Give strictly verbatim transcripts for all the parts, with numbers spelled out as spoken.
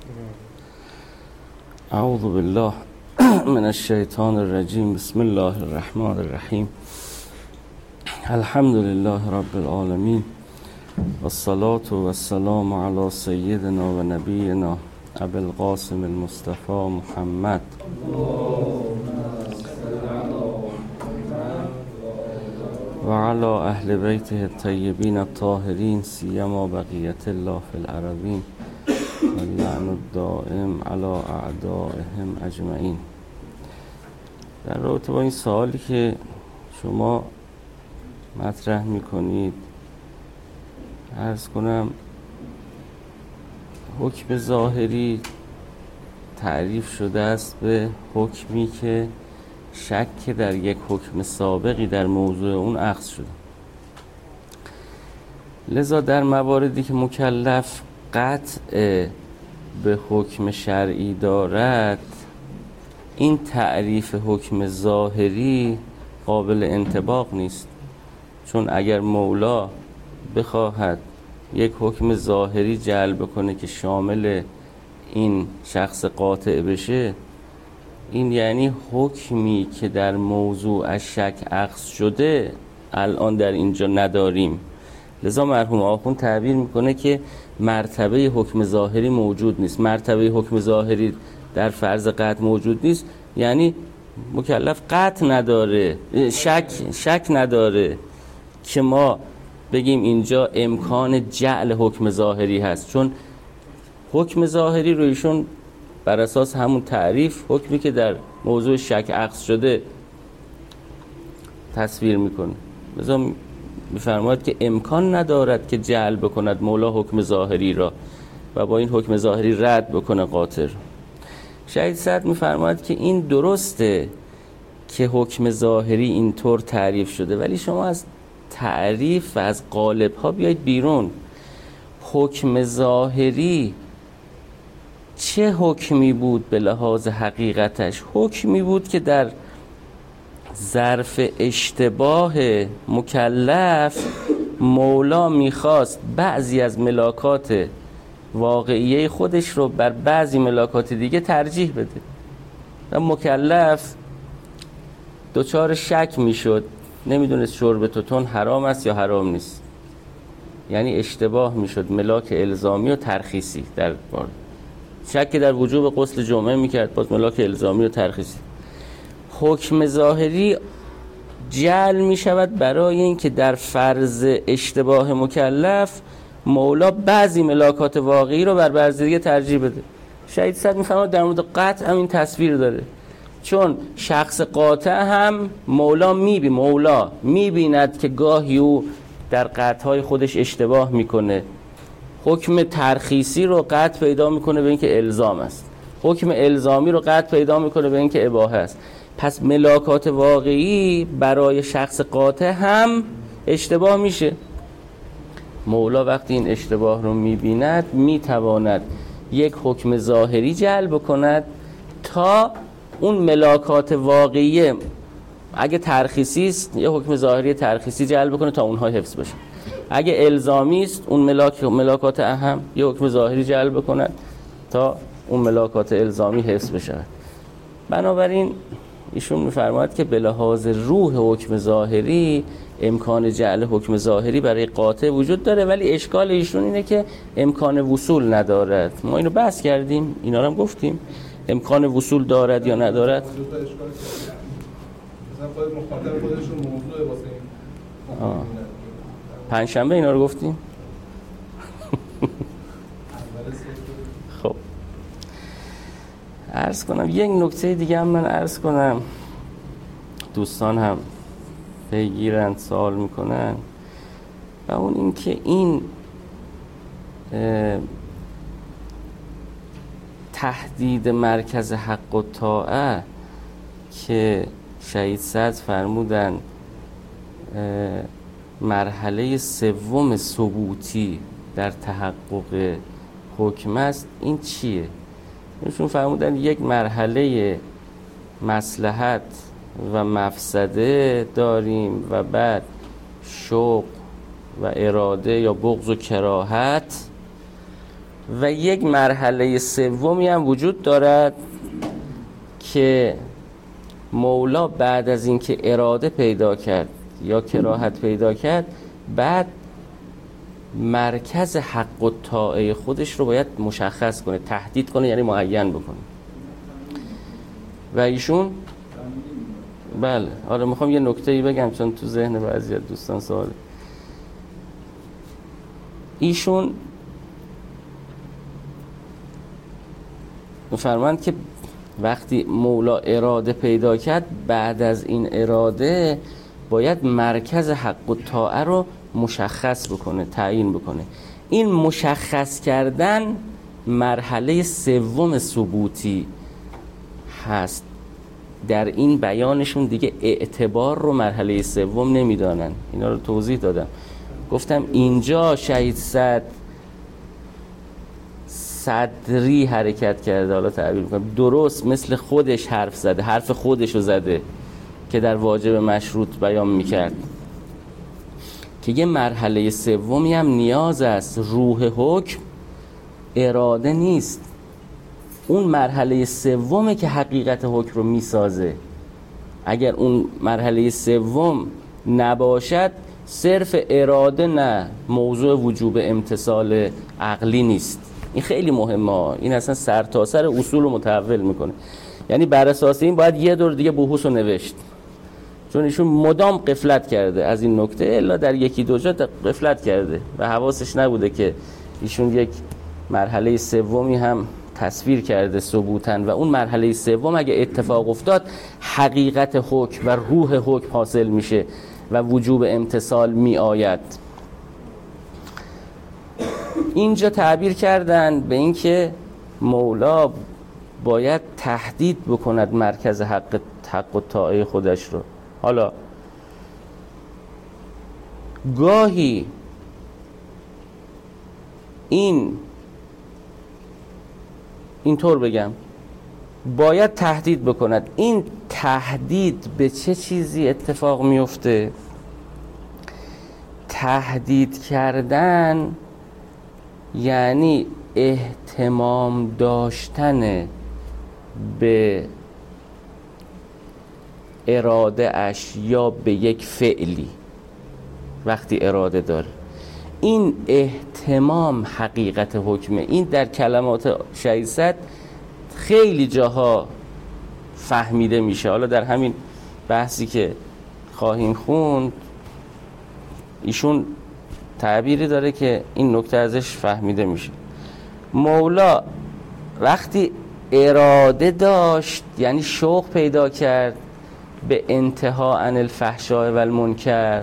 اعوذ بالله من الشیطان الرجیم. بسم الله الرحمن الرحیم. الحمد لله رب العالمین والصلاة والسلام علی سیدنا و نبینا ابی القاسم المصطفى محمد و علی اهل بیته الطیبین الطاهرین سیما بقیت الله فی الارضین و اللعن الدائم علی اعدائهم اجمعین. در رابطه با این سوالی که شما مطرح میکنید عرض کنم حکم ظاهری تعریف شده است به حکمی که شک در یک حکم سابقی در موضوع اون اخذ شده. لذا در مواردی که مکلف قطع به حکم شرعی دارد، این تعریف حکم ظاهری قابل انطباق نیست. چون اگر مولا بخواهد یک حکم ظاهری جلب کنه که شامل این شخص قاطع بشه، این یعنی حکمی که در موضوع شک اخذ شده الان در اینجا نداریم. لذا مرحوم آخوند تعبیر میکنه که مرتبه حکم ظاهری موجود نیست. مرتبه حکم ظاهری در فرض قطع موجود نیست، یعنی مکلف قطع نداره، شک شک نداره که ما بگیم اینجا امکان جعل حکم ظاهری هست. چون حکم ظاهری رو ایشون بر اساس همون تعریف حکمی که در موضوع شک اخذ شده تصویر میکنه. مثلا میفرماید که امکان ندارد که جعل بکند مولا حکم ظاهری را و با این حکم ظاهری رد بکنه قاطع. شهید صدر میفرماید که این درسته که حکم ظاهری اینطور تعریف شده، ولی شما از تعریف و از قالب ها بیایید بیرون. حکم ظاهری چه حکمی بود به لحاظ حقیقتش؟ حکمی بود که در ظرف اشتباه مکلف مولا میخواست بعضی از ملاکات واقعیه خودش رو بر بعضی ملاکات دیگه ترجیح بده و مکلف دچار شک میشد، نمیدونست شرب توتون حرام است یا حرام نیست. یعنی اشتباه میشد ملاک الزامی و ترخیصی در بار. شک در وجوب غسل جمعه میکرد، باز ملاک الزامی و ترخیصی. حکم ظاهری جعل میشود برای اینکه در فرض اشتباه مکلف مولا بعضی ملاکات واقعی رو بر بعضی دیگه ترجیح بده. شهید صدر میفهمد در مورد قطع هم این تصویر داره. چون شخص قاطع هم مولا میبی مولا میبیند که گاهی او در قطعهای خودش اشتباه میکنه. حکم ترخیصی رو قطع پیدا میکنه به اینکه الزام است، حکم الزامی رو قطع پیدا میکنه به اینکه اباحه است. پس ملاکات واقعی برای شخص قاطع هم اشتباه میشه. مولا وقتی این اشتباه رو میبیند میتواند یک حکم ظاهری جلب کند تا اون ملاکات واقعی، اگه ترخیصی است یه حکم ظاهری ترخیصی جلب کنه تا اونها حفظ بشه. اگه الزامی است اون ملاک ملاکات اهم یه حکم ظاهری جلب کند تا اون ملاکات الزامی حفظ بشه. بنابراین ایشون میفرماید که به لحاظ روح حکم ظاهری امکان جعل حکم ظاهری برای قاطع وجود داره، ولی اشکال ایشون اینه که امکان وصول ندارد. ما اینو بحث کردیم، اینا رو هم گفتیم امکان وصول دارد یا ندارد. مثلا خود مخاطب خودشون موضوع واسه این پنجشنبه اینا رو گفتیم. خب عرض کنم یک نکته دیگه هم من عرض کنم، دوستان هم پیگیرند سوال میکنن، و اون این که این تهدید مرکز حق و طاعه که شهید صدر فرمودن مرحله سوم ثبوتی در تحقق حکم است، این چیه؟ ایشون فرمودن یک مرحله مصلحت و مفسده داریم و بعد شوق و اراده یا بغض و کراهت و یک مرحله سومی هم وجود دارد که مولا بعد از اینکه اراده پیدا کرد یا کراهت پیدا کرد، بعد مرکز حق و طاعه خودش رو باید مشخص کنه، تحدید کنه، یعنی معین بکنه. و ایشون بله آره میخوام یه نکته‌ای بگم چون تو ذهن بعضی از دوستان سواله. ایشون می‌فرمایند که وقتی مولا اراده پیدا کرد، بعد از این اراده باید مرکز حق و طاعه رو مشخص بکنه، تعیین بکنه. این مشخص کردن مرحله سوم ثبوتی هست. در این بیانشون دیگه اعتبار رو مرحله سوم نمیدانن. اینا رو توضیح دادم، گفتم اینجا شهید صدر صدری حرکت کرده، حالا تعبیر میکنم درست مثل خودش حرف زده، حرف خودش رو زده که در واجب مشروط بیان میکرد که یه مرحله سومی هم نیاز است. روح حکم اراده نیست، اون مرحله سومه که حقیقت حکم رو میسازه. اگر اون مرحله سوم نباشد، صرف اراده نه، موضوع وجوب امتثال عقلی نیست. این خیلی مهمه، این اصلا سرتاسر اصول رو متحول میکنه. یعنی بر اساس این باید یه دور دیگه بحوث رو نوشت، چون ایشون مدام غفلت کرده از این نکته، الا در یکی دو جا غفلت کرده و حواسش نبوده که ایشون یک مرحله سومی هم تصویر کرده ثبوتاً، و اون مرحله سوم اگه اتفاق افتاد حقیقت حکم و روح حکم حاصل میشه و وجوب امتثال می آید. اینجا تعبیر کردن به این که مولا باید تحدید بکند مرکز حق حق و طاعه خودش رو. حالا گاهی این اینطور بگم باید تهدید بکند. این تهدید به چه چیزی اتفاق میفته؟ تهدید کردن یعنی اهتمام داشتن به اراده اش یا به یک فعلی. وقتی اراده داره، این اهتمام حقیقت حکمه. این در کلمات شهید صدر خیلی جاها فهمیده میشه. حالا در همین بحثی که خواهیم خوند ایشون تعبیری داره که این نکته ازش فهمیده میشه. مولا وقتی اراده داشت، یعنی شوق پیدا کرد به انتها عن الفحشاء و المنکر،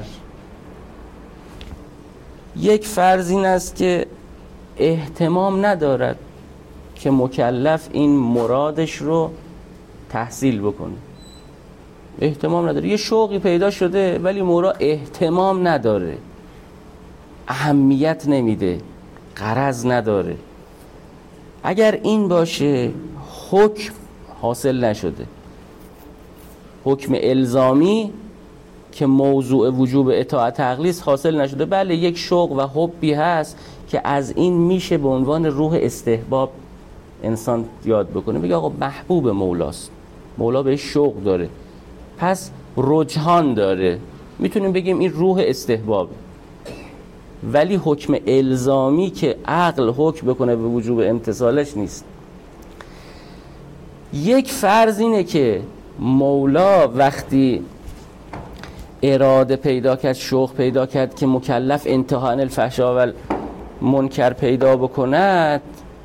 یک فرض این است که اهتمام ندارد که مکلف این مرادش رو تحصیل بکنه. اهتمام نداره، یه شوقی پیدا شده ولی مورا اهتمام نداره، اهمیت نمیده، غرض نداره. اگر این باشه حکم حاصل نشده، حکم الزامی که موضوع وجوب اطاعت عقلی است حاصل نشده. بله یک شوق و حبی هست که از این میشه به عنوان روح استحباب انسان یاد بکنه، بگه آقا محبوب مولاست، مولا بهش شوق داره، پس رجحان داره، میتونیم بگیم این روح استحباب. ولی حکم الزامی که عقل حکم بکنه به وجوب امتثالش نیست. یک فرض اینه که مولا وقتی اراده پیدا کرد، شوق پیدا کرد که مکلف انتها عن الفحشاء و المنکر پیدا بکند،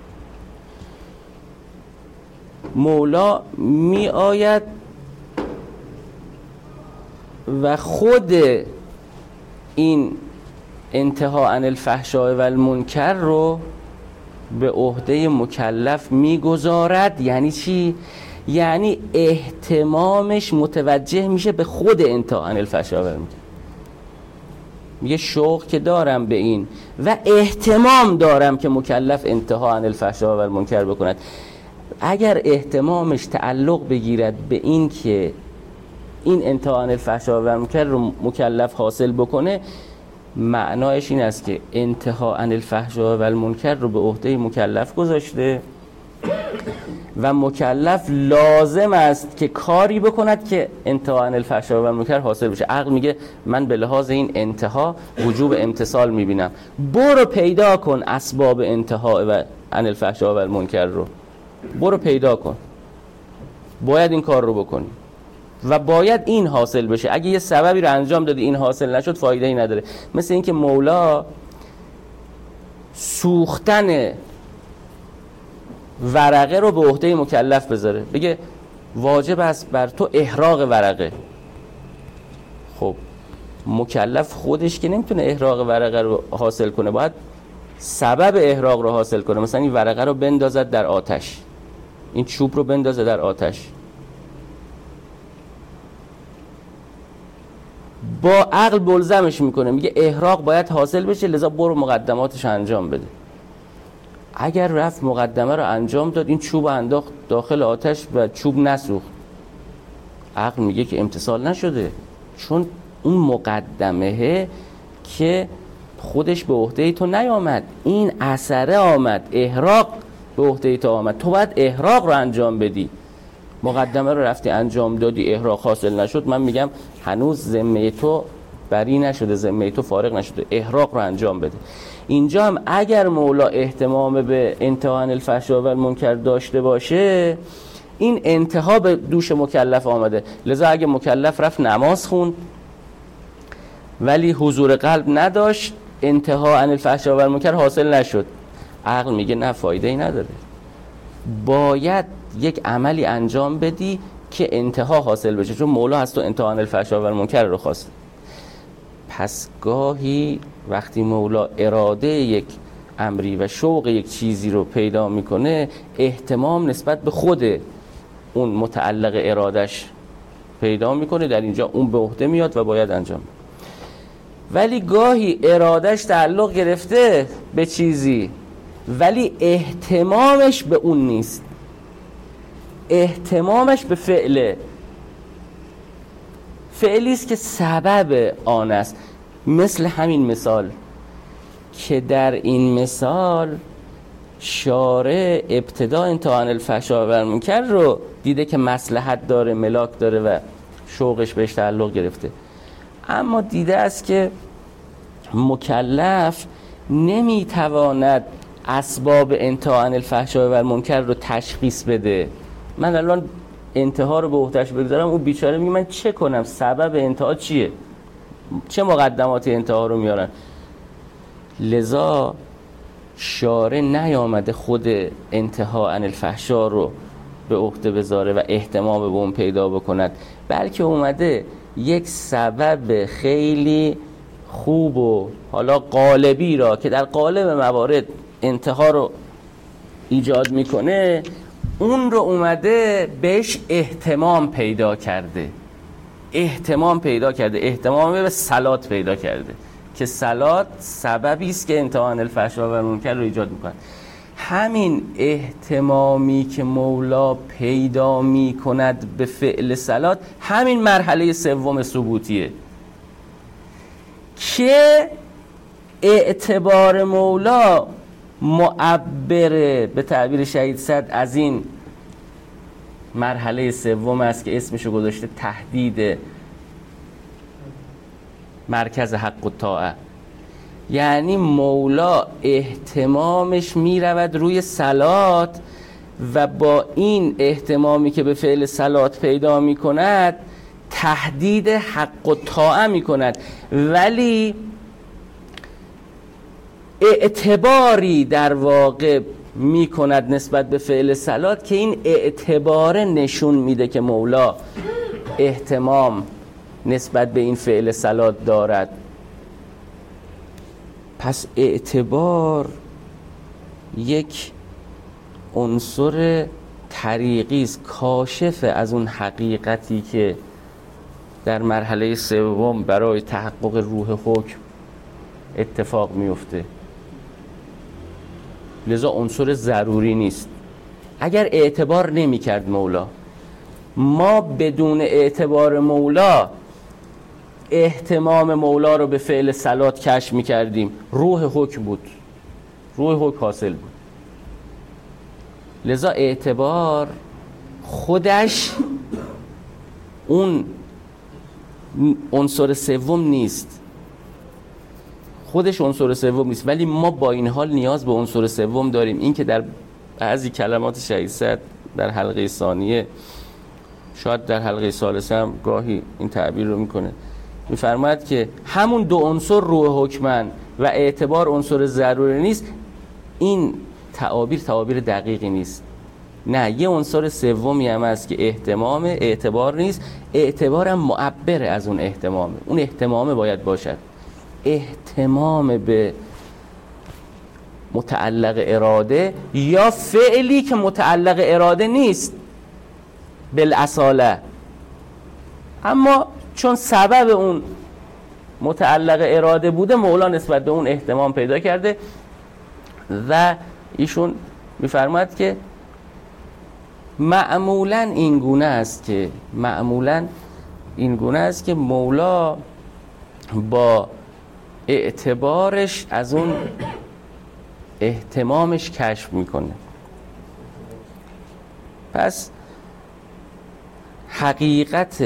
مولا می آید و خود این انتها عن الفحشاء و المنکر رو به عهده مکلف میگذارد. یعنی چی؟ یعنی اهتمامش متوجه میشه به خود انتها عن الفحشاء و المنکر. میگه شوق که دارم به این و اهتمام دارم که مکلف انتها عن الفحشاء و المنکر بکند. اگر اهتمامش تعلق بگیرد به این که این انتها عن الفحشاء و المنکر رو مکلف حاصل بکنه، معنایش این است که انتها عن الفحشاء و المنکر رو به عهده مکلف گذاشته و مکلف لازم است که کاری بکند که انتها عن الفحشاء و المنکر حاصل بشه. عقل میگه من به لحاظ این انتها وجوب امتثال میبینم، برو پیدا کن اسباب انتها و عن الفحشاء و المنکر رو، برو پیدا کن، باید این کار رو بکنی و باید این حاصل بشه. اگه یه سببی رو انجام دادی این حاصل نشد فایده ای نداره. مثل اینکه مولا سوختن ورقه رو به عهده مکلف بذاره، بگه واجب است بر تو احراق ورقه. خب مکلف خودش که نمیتونه احراق ورقه رو حاصل کنه، باید سبب احراق رو حاصل کنه. مثلا این ورقه رو بندازد در آتش، این چوب رو بندازه در آتش. با عقل ملزمش میکنه، میگه احراق باید حاصل بشه، لذا برو مقدماتش انجام بده. اگر رفت مقدمه رو انجام داد، این چوب انداخت داخل آتش و چوب نسوخت، عقل میگه که امتثال نشده، چون اون مقدمه که خودش به عهده تو نیامد، این اثره آمد، احراق به عهده تو آمد، تو باید احراق رو انجام بدی. مقدمه رو رفتی انجام دادی، احراق حاصل نشد، من میگم هنوز ذمه تو بری نشده، ذمه تو فارغ نشده، احراق رو انجام بده. اینجا هم اگر مولا اهتمام به انتها عن الفحشاء و المنکر داشته باشه، این انتها به دوش مکلف آمده، لذا اگه مکلف رفت نماز خوند ولی حضور قلب نداشت، انتها عن الفحشاء و المنکر حاصل نشد، عقل میگه نه، فایده ای نداره، باید یک عملی انجام بدی که انتها حاصل بشه، چون مولا از تو انتها عن الفحشاء و المنکر رو خواست. پس گاهی وقتی مولا اراده یک امری و شوق یک چیزی رو پیدا میکنه، اهتمام نسبت به خود اون متعلق ارادش پیدا میکنه، در اینجا اون به عهده میاد و باید انجام بده. ولی گاهی ارادش تعلق گرفته به چیزی ولی اهتمامش به اون نیست، اهتمامش به فعله، فعلی است که سبب آن است. مثل همین مثال که در این مثال شارع ابتدا انتها عن الفحشاء و المنکر رو دیده که مصلحت داره، ملاک داره و شوقش بهش تعلق گرفته، اما دیده است که مکلف نمیتواند اسباب انتها عن الفحشاء و المنکر رو تشخیص بده. من الان انتها رو به عهده‌اش بگذارم، اون بیچاره میگه من چه کنم، سبب انتها چیه، چه مقدمات انتها رو میارن. لذا شارع نیامده خود انتها عن الفحشاء رو به عهده بذاره و اهتمام به اون پیدا بکند، بلکه اومده یک سبب خیلی خوب و حالا قالبی را که در قالب موارد انتها رو ایجاد میکنه، اون رو اومده بهش اهتمام پیدا کرده، اهتمام پیدا کرده، اهتمام به صلات پیدا کرده که صلات سببی است که انتها عن الفحشاء و المنکر رو ایجاد میکنه. همین اهتمامی که مولا پیدا میکند به فعل صلات، همین مرحله سوم ثبوتیه که اعتبار مولا معبره به تعبیر شهید صدر از این مرحله سوم است که اسمشو گذاشته تهدید مرکز حق و طاعه. یعنی مولا اهتمامش میرود روی صلات و با این اهتمامی که به فعل صلات پیدا میکند تهدید حق و طاعه میکند، ولی اعتباری در واقع میکند نسبت به فعل صلات که این اعتبار نشون میده که مولا اهتمام نسبت به این فعل صلات دارد. پس اعتبار یک عنصر طریقی است، کاشف از اون حقیقتی که در مرحله سوم برای تحقق روح حکم اتفاق میفته. لذا عنصر ضروری نیست. اگر اعتبار نمی کرد مولا، ما بدون اعتبار مولا اهتمام مولا رو به فعل صلات کشف می‌کردیم، روح حکم بود، روح حکم حاصل بود. لذا اعتبار خودش اون عنصر سوم نیست، خودش عنصر سوم نیست، ولی ما با این حال نیاز به عنصر سوم داریم. این که در بعضی کلمات شهید صدر در حلقه ثانیه، شاید در حلقه ثالثه هم گاهی این تعبیر رو میکنه، میفرماید که همون دو عنصر روح حکمن و اعتبار عنصر ضروری نیست. این تعابیر تعابیر دقیقی نیست. نه، یه عنصر سومی هم هست که اهتمام، اعتبار نیست. اعتبار هم معبر از اون اهتمامه. اون اهتمامه باید باشد. اهتمام به متعلق اراده یا فعلی که متعلق اراده نیست بالاصاله، اما چون سبب اون متعلق اراده بوده، مولا نسبت به اون اهتمام پیدا کرده و ایشون میفرماید که معمولاً این گونه است که معمولاً این گونه است که مولا با اعتبارش از اون اهتمامش کشف میکنه. پس حقیقت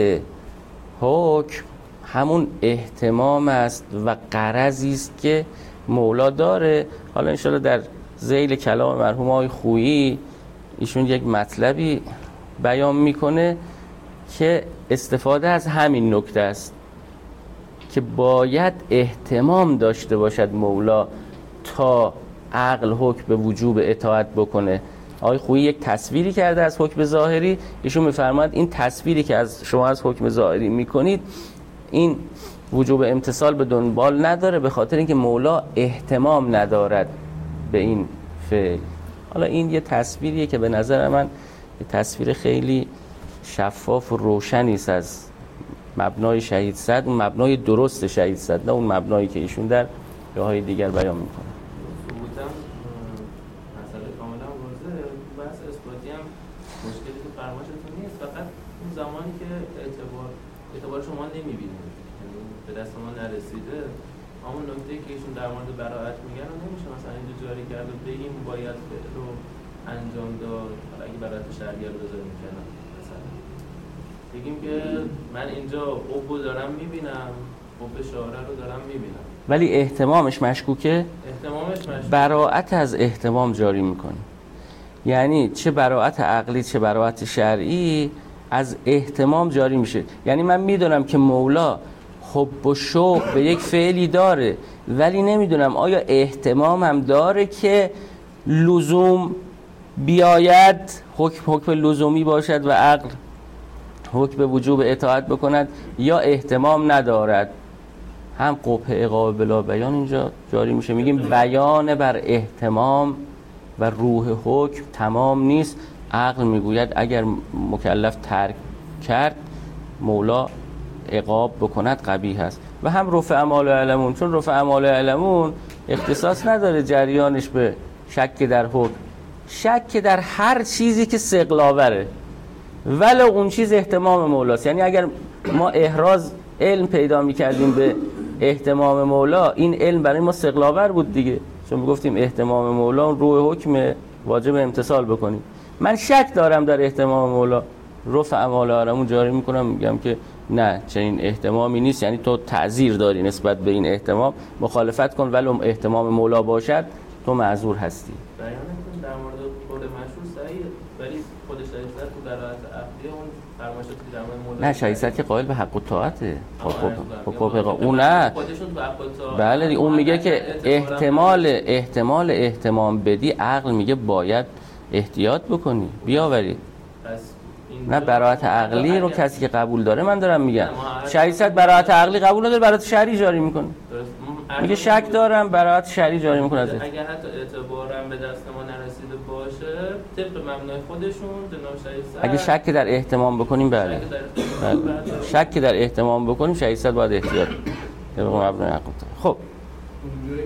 حکم همون اهتمام است و غرضی است که مولا داره. حالا انشاءالله در ذیل کلام مرحوم آقای خویی ایشون یک مطلبی بیان میکنه که استفاده از همین نکته است که باید اهتمام داشته باشد مولا تا عقل حکم به وجوب اطاعت بکنه. آقای خویی یک تصویری کرده از حکم ظاهری، ایشون میفرماید این تصویری که از شما از حکم ظاهری میکنید این وجوب امتثال به دنبال نداره، به خاطر اینکه مولا اهتمام ندارد به این فعل. حالا این یه تصویریه که به نظر من یه تصویر خیلی شفاف و روشنی است از مبنای شهید صدر، اون مبنای درست شهید صدر، نه اون مبنایی که ایشون در جاهای دیگر بیان میکنه. ثبوتم مسئله کاملا واضحه. بحث اثباتی هم مشکلی تو فرمایشتون نیست، فقط اون زمانی که اعتبار اعتبار شما نمیبینید، یعنی به دست ما نرسیده، همون نکته‌ای که ایشون در مورد براءت میگن رو نمیشه مثلا اینجا جاری کرد و بگیم باید رو انجام داد. حالا اگه براءت شرعیه رو بذاریم کنار، مثلا بگیم که من اینجا حب دارم میبینم، حب شارع رو دارم میبینم، ولی اهتمامش مشکوکه. اهتمامش مشکوکه. براءت از اهتمام جاری میکنه، یعنی چه براءت عقلی چه براءت شرعی از اهتمام جاری میشه. یعنی من میدونم که مولا حب و شوق به یک فعلی داره، ولی نمیدونم آیا اهتمام هم داره که لزوم بیاید، حکم حکم لزومی باشد و عقل حکم به وجوب اطاعت بکند، یا اهتمام ندارد. هم قبح عقاب بلا بیان اینجا جاری میشه، میگیم بیان بر اهتمام و روح حکم تمام نیست. عقل میگوید اگر مکلف ترک کرد مولا عقاب بکند قبیح است. و هم رفع اعمال علمون، چون رفع اعمال علمون اختصاص نداره جریانش به شک در حکم، شک در هر چیزی که ثقل‌آوره ولو اون چیز اهتمام مولاست. یعنی اگر ما احراز علم پیدا میکردیم به اهتمام مولا، این علم برای ما ثقل‌آور بود دیگه، چون میگفتیم اهتمام مولا روح حکم واجب امتثال بکنیم. من شک دارم در اهتمام مولا، رفع اعمال علمون جاری میکنم، میگم که نه چنین اهتمامی نیست، یعنی تو تعذیر داری نسبت به این اهتمام، مخالفت کن ولو اهتمام مولا باشد تو معذور هستی. بیانتون در مورد قول مشهور صحیح، ولی خود شهید صدر تو دلالت عقلی اون فرمایشاتی که در مورد مولا، نه شهید صدر که قائل به حق و طاعته. خب خب اون نه خودشون تو حق و طاعت، بله اون میگه که احتمال احتمال اهتمام بدی، عقل میگه باید احتیاط بکنی بیاوری. نه براءت عقلی رو کسی که قبول داره من دارم میگم، شهید صدر براءت عقلی قبول نداره، براءت شرعی جاری میکنه. میگه شک دارم براءت شرعی جاری میکنه. اگر حتی اعتبارم به دست ما نرسیده باشه، طبق مبنای خودشون جناب شهید صدر، اگه شک در اهتمام بکنیم بله بله شک در اهتمام بکنیم شهید صدر باید احتیاط طبق مبنای عقل. خب اونجوری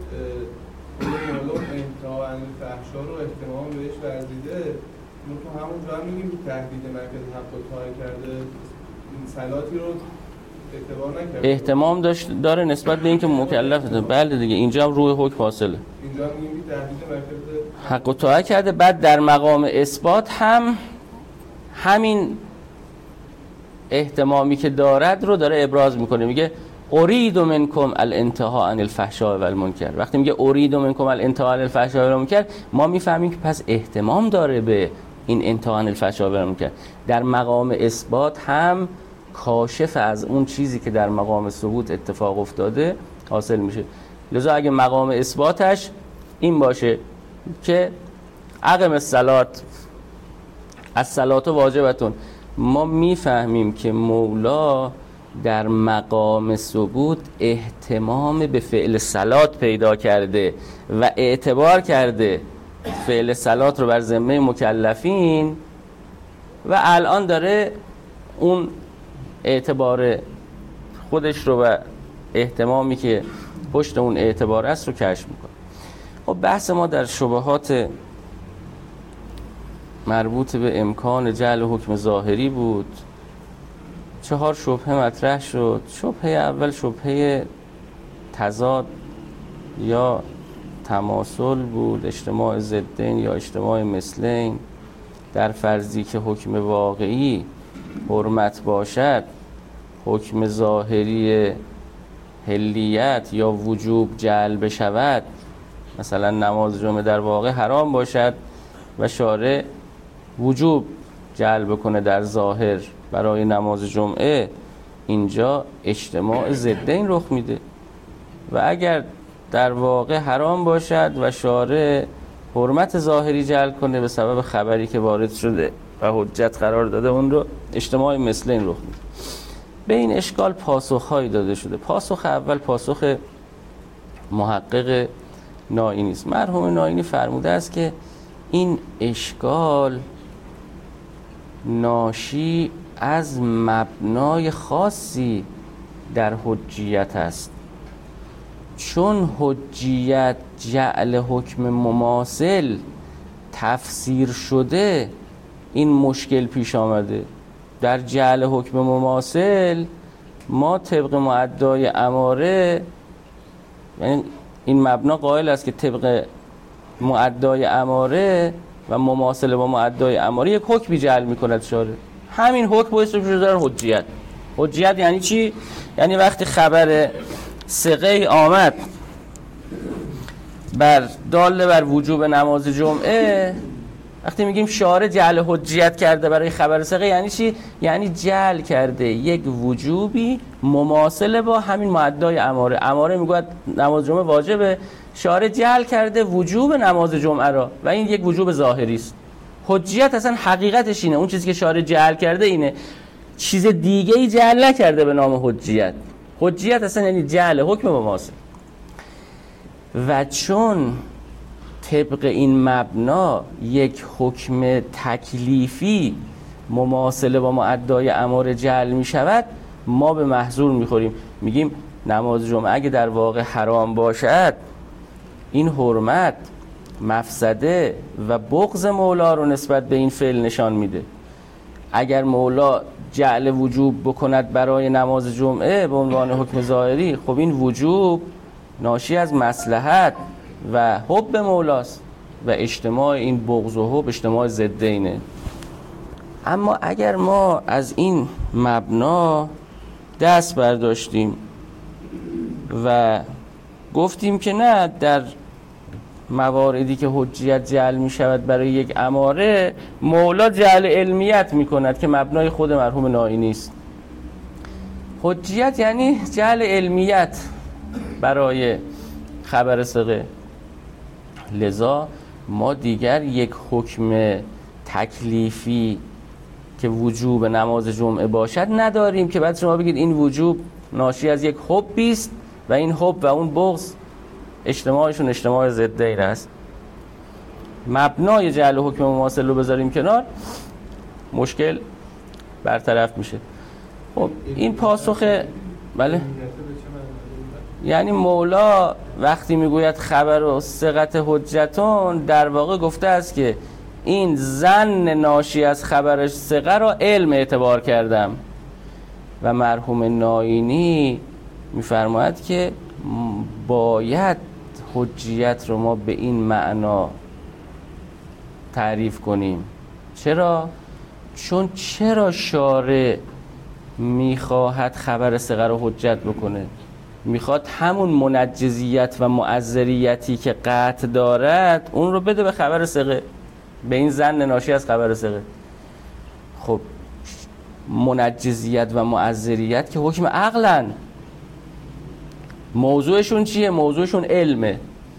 که مولا انتها عن الفحشا رو اهتمام بهش ورزیده، ما تو همون جا هم میگیم تهدید مرکز حق و طاعت کرده، این صلاتی رو اعتبار نکرده. احتمام داشت داره نسبت به اینکه مکلفه. بله دیگه اینجا هم روی حکم حاصله. اینجا میگیم تهدید مرکز حق و طاعه کرده. بعد در مقام اثبات هم همین احتمامی که دارد رو داره ابراز میکنه. میگه ارید منکم الانتهاء عن الفحشاء و المنکر. وقتی میگه ارید منکم الانتهاء عن الفحشاء و المنکر، ما میفهمیم که پس احتمام داره به این انتهاء عن الفحشاء و المنکر. در مقام اثبات هم کاشف از اون چیزی که در مقام ثبوت اتفاق افتاده حاصل میشه. لذا اگه مقام اثباتش این باشه که اقم الصلاة الصلاة واجبتون، ما میفهمیم که مولا در مقام ثبوت اهتمام به فعل صلات پیدا کرده و اعتبار کرده فعل صلات رو بر ذمه مکلفین و الان داره اون اعتبار خودش رو و اهتمامی که پشت اون اعتبار است رو کشف میکنه. خب بحث ما در شبهات مربوط به امکان جعل حکم ظاهری بود. چهار شبهه مطرح شد. شبهه اول شبهه تضاد یا تماثل بود، اجتماع ضدین یا اجتماع مثلین. در فرضی که حکم واقعی حرمت باشد، حکم ظاهری حلیت یا وجوب جعل بشود، مثلا نماز جمعه در واقع حرام باشد و شارع وجوب جعل بکنه در ظاهر برای نماز جمعه، اینجا اجتماع ضدین رخ میده. و اگر در واقع حرام باشد و شارع حرمت ظاهری جعل کنه به سبب خبری که وارد شده و حجت قرار داده، اون رو اجتماع مثلین رخ میده. به این اشکال پاسخهایی داده شده. پاسخ اول پاسخ محقق نائینی است. مرحوم نائینی فرموده است که این اشکال ناشی از مبنای خاصی در حجیت است. چون حجیت جعل حکم مماثل تفسیر شده، این مشکل پیش آمده. در جعل حکم مماثل ما طبق معدای اماره، یعنی این مبنا قائل است که طبق معدای اماره و مماثله با معدای اماره یک حکمی جعل میکند شارع. همین حکم باعث شده در حجیت. حجیت یعنی چی؟ یعنی وقتی خبر ثقه آمد بر داله بر وجوب نماز جمعه، وقتی میگیم شارع جعل حجیت کرده برای خبر ثقه، یعنی چی؟ یعنی جعل کرده یک وجوبی مماثله با همین معدای اماره. اماره میگوید نماز جمعه واجبه، شارع جعل کرده وجوب نماز جمعه را و این یک وجوب ظاهری است. حجیت اصلا حقیقتش اینه، اون چیزی که شارع جعل کرده اینه، چیز دیگه ای جعل نکرده به نام حجیت. حجیت اصلا یعنی جعل حکم مماثل. و چون طبق این مبنا یک حکم تکلیفی مماثله با معدای اماره جعل می شود، ما به محظور می خوریم. میگیم نماز جمعه اگه در واقع حرام باشد، این حرمت مفسده و بغض مولا رو نسبت به این فعل نشان میده. اگر مولا جعل وجوب بکند برای نماز جمعه به عنوان حکم ظاهری، خب این وجوب ناشی از مصلحت و حب مولاست و اجتماع این بغض و حب اجتماع ضدینه. اما اگر ما از این مبنا دست برداشتیم و گفتیم که نه، در مواردی که حجیت جعل می شود برای یک اماره، مولا جعل علمیت می کند که مبنای خود مرحوم نائینی است. حجیت یعنی جعل علمیت برای خبر ثقه. لذا ما دیگر یک حکم تکلیفی که وجوب نماز جمعه باشد نداریم که بعد شما بگید این وجوب ناشی از یک حبی است و این حب و اون بغض اجتماعشون اجتماع ضدین است. مبنای جعل حکم مماثل رو بذاریم کنار، مشکل برطرف میشه. خب این پاسخ بله، یعنی مولا وقتی میگوید خبر و ثقت حجتون، در واقع گفته است که این ظن ناشی از خبرش ثقه را علم اعتبار کردم و مرحوم ناینی میفرماید که باید حجیت رو ما به این معنا تعریف کنیم. چرا؟ چون چرا شارع میخواهد خبر صغر رو حجت بکنه؟ میخواد همون منجزیت و معذریتی که قطع دارد اون رو بده به خبر صغر، به این ظن ناشی از خبر صغر. خب منجزیت و معذریت که حکم عقلن، موضوعشون چیه؟ موضوعشون علمه.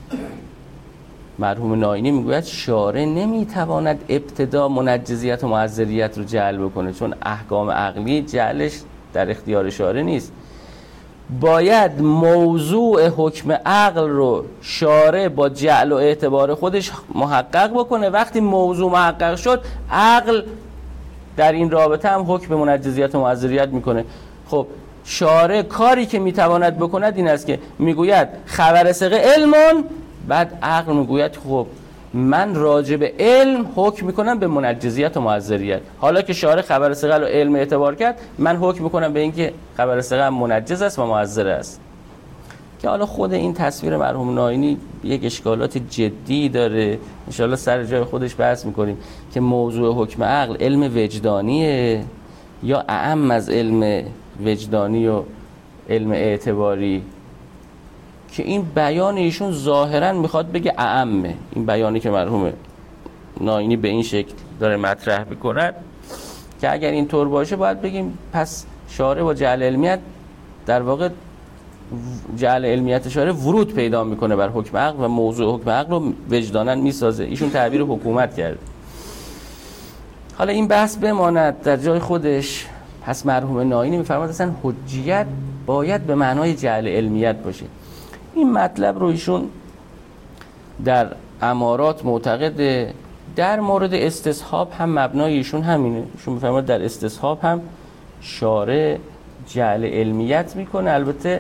مرحوم ناینی میگوید شارع نمیتواند ابتدا منجزیت و معذریت رو جعل بکنه، چون احکام عقلی جعلش در اختیار شارع نیست. باید موضوع حکم عقل رو شارع با جعل و اعتبار خودش محقق بکنه. وقتی موضوع محقق شد، عقل در این رابطه هم حکم منجزیت و معذریت میکنه. خب شارع کاری که میتواند بکند این است که میگوید خبر صغر علمون، بعد عقل میگوید خب من راجع به علم حکم میکنم به منجزیت و معذریت. حالا که شارع خبر صغر رو علم اعتبار کرد، من حکم میکنم به اینکه خبر صغر منجز است و معذر است. که حالا خود این تصویر مرحوم ناینی یک اشکالات جدی داره، ان شاءالله سر جای خودش بحث میکنیم که موضوع حکم عقل علم وجدانیه یا اعم از علم وجدانی و علم اعتباری، که این بیان ایشون ظاهرا میخواد بگه اعمه. این بیانی که مرحوم ناینی به این شکل داره مطرح میکند که اگر این طور باشه باید بگیم پس شارع با جعل علمیت، در واقع جعل علمیت شارع ورود پیدا میکنه بر حکم عقل و موضوع حکم عقل رو وجداناً میسازه. ایشون تعبیر حکومت کرده. حالا این بحث بماند در جای خودش. پس مرحوم ناینی میفرماید اصلا حجیت باید به معنای جعل علمیت باشه. این مطلب رو ایشون در امارات معتقده. در مورد استصحاب هم مبنای ایشون همینه. ایشون میفرماید در استصحاب هم شارع جعل علمیت میکنه. البته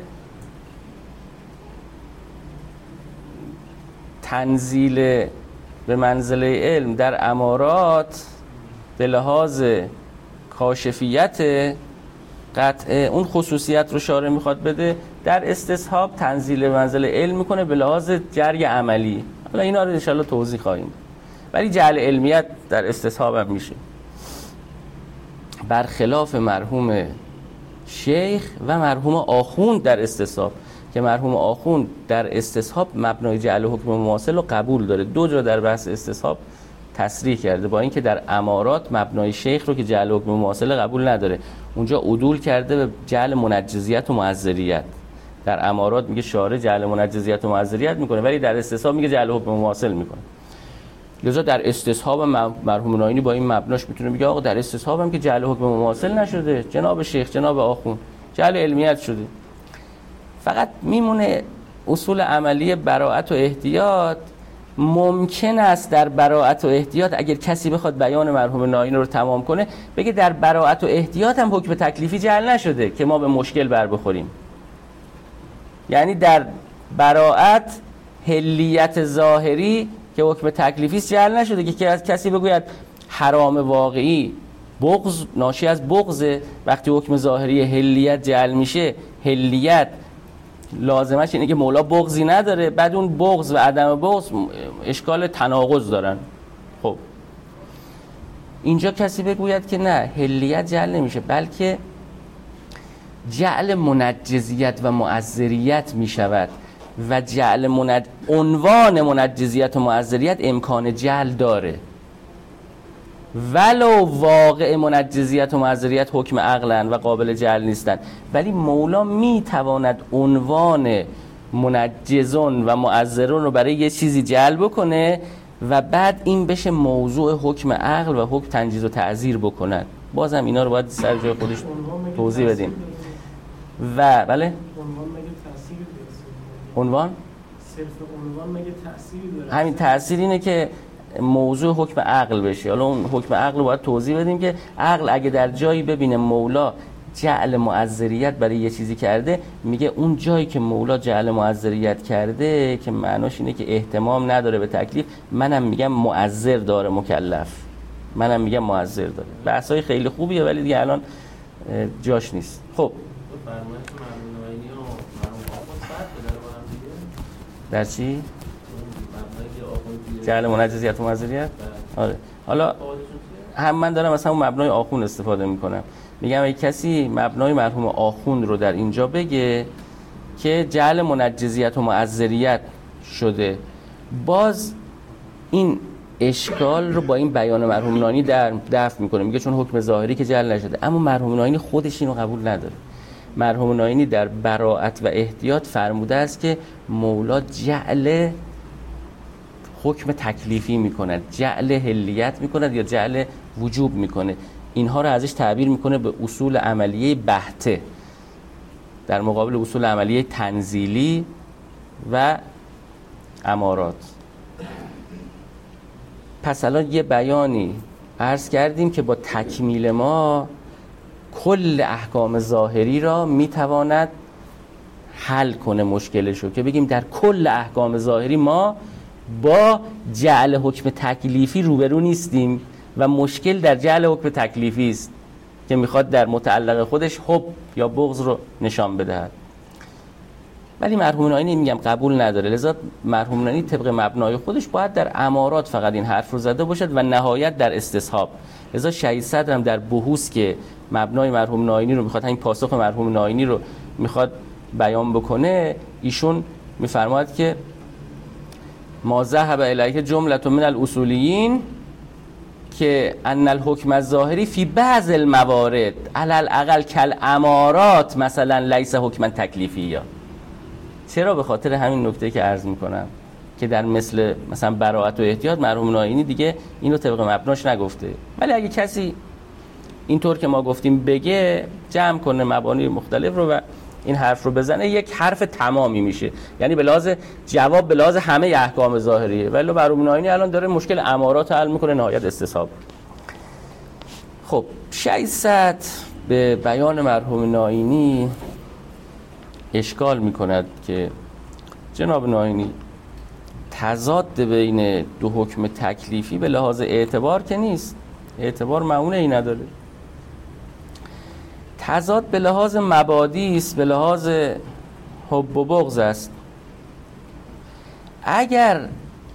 تنزیل به منزله علم در امارات به لحاظ کاشفیت قطع اون خصوصیت رو شارع میخواد بده، در استصحاب تنزیل به منزله علم میکنه به لحاظ جری عملی. حالا اینا رو انشالله توضیح خواهیم، ولی جعل علمیت در استصحاب هم میشه. برخلاف مرحوم شیخ و مرحوم آخوند در استصحاب، که مرحوم آخوند در استصحاب مبنای جعل حکم مماثل رو قبول داره، دو جا در بحث استصحاب تصریح کرده، با اینکه در امارات مبنای شیخ رو که جعل حکم مماثل قبول نداره، اونجا عدول کرده به جعل منجزیت و معذریت. در امارات میگه شارع جعل منجزیت و معذریت میکنه، ولی در استصحاب میگه جعل حکم مماثل میکنه. لذا در استصحاب مرحوم ناینی با این مبناش میتونه بگه آقا در استصحاب هم که جعل حکم مماثل نشده، جناب شیخ جناب آخوند جعل علمیت شده. فقط میمونه اصول عملی براءت و احتیاط. ممکن است در براءت و احتیاط اگر کسی بخواد بیان مرحوم ناینی رو تمام کنه بگه در براءت و احتیاط هم حکم تکلیفی جعل نشده که ما به مشکل بر بخوریم. یعنی در براءت حلیت ظاهری که حکم تکلیفی جعل نشده که از کسی بگوید حرام واقعی بغض ناشی از بغض، وقتی حکم ظاهری حلیت جعل میشه، حلیت لازمش اینه که مولا بغضی نداره، بعد اون بغض و عدم بغض اشکال تناقض دارن. خب اینجا کسی بگوید که نه حلیت جعل نمیشه، بلکه جعل منجزیت و معذریت میشود و جعل منج... عنوان منجزیت و معذریت امکان جعل داره، ولو واقع منجزیت و معذریت حکم عقلن و قابل جعل نیستن، ولی مولا میتواند عنوان منجزون و معذرون رو برای یه چیزی جعل بکنه و بعد این بشه موضوع حکم عقل و حکم تنجیز و تعذیر بکنن. بازم اینا رو باید سر جای خودش توضیح بدیم. و بله عنوان مگه تأثیری داره؟ عنوان صرف عنوان مگه تأثیری داره؟ همین تأثیر اینه که موضوع حکم عقل بشه. حالا اون حکم عقل رو باید توضیح بدیم که عقل اگه در جایی ببینه مولا جعل معذریت برای یه چیزی کرده، میگه اون جایی که مولا جعل معذریت کرده که معناش اینه که اهتمام نداره به تکلیف، منم میگم معذر داره مکلف، منم میگم معذر داره. بحثای خیلی خوبیه ولی دیگه الان جاش نیست. خب فرمایش مرحوم ناینی و مرحوم آخوند فرق داره با هم دیگه؟ در چی؟ مبنای که آخوند جعل منجزیت و معذریت؟ آره. حالا هم من دارم مثلا مبنای آخوند استفاده میکنم، میگم اگه کسی مبنای مرحوم آخوند رو در اینجا بگه که جعل منجزیت و معذریت شده، باز این اشکال رو با این بیان مرحوم ناینی در دفع میکنه، میگه چون حکم ظاهری که جعل نشده. اما مرحوم ناینی خودش اینو قبول نداره. مرحوم ناینی در براءت و احتیاط فرموده است که مولا جعل حکم تکلیفی میکند، جعل حلیت میکند یا جعل وجوب میکنه. اینها رو ازش تعبیر میکنه به اصول عملیه بحته در مقابل اصول عملیه تنزیلی و امارات. پس الان یه بیانی عرض کردیم که با تکمیل ما کل احکام ظاهری را میتواند حل کنه مشکلشو، که بگیم در کل احکام ظاهری ما با جعل حکم تکلیفی روبرو نیستیم و مشکل در جعل حکم تکلیفی است که میخواد در متعلق خودش حب یا بغض رو نشان بدهد. ولی مرحوم ناینی میگم قبول نداره، لذا مرحوم ناینی طبق مبنای خودش باید در امارات فقط این حرف رو زده باشد و نهایت در استصحاب. لذا شهید صدرم در بحوث که مبنای مرحوم ناینی رو میخواد، همین پاسخ مرحوم ناینی رو میخواد بیان بکنه، ایشون میفرماید که ما ذهب الیه جملة من الاصولیین که ان الحکم الظاهری فی بعض الموارد علی الاقل کل امارات مثلا لیس حکما تکلیفیا. چرا؟ به خاطر همین نکته که عرض میکنم که در مثل مثلا براءت و احتیاط مرحوم ناینی دیگه اینو طبق مبناش نگفته، ولی اگه کسی اینطور که ما گفتیم بگه، جمع کنه مبانی مختلف رو و این حرف رو بزنه، یک حرف تمامی میشه. یعنی به لحاظ جواب به لحاظ همه احکام ظاهریه. ولی مرحوم ناینی الان داره مشکل امارات حل میکنه، نهایت استصحاب. خب شهید صدر به بیان مرحوم ناینی اشکال میکند که جناب ناینی تضاد بین دو حکم تکلیفی به لحاظ اعتبار که نیست، اعتبار معونه ای نداره، تضاد به لحاظ مبادی است، به لحاظ حب و بغض است. اگر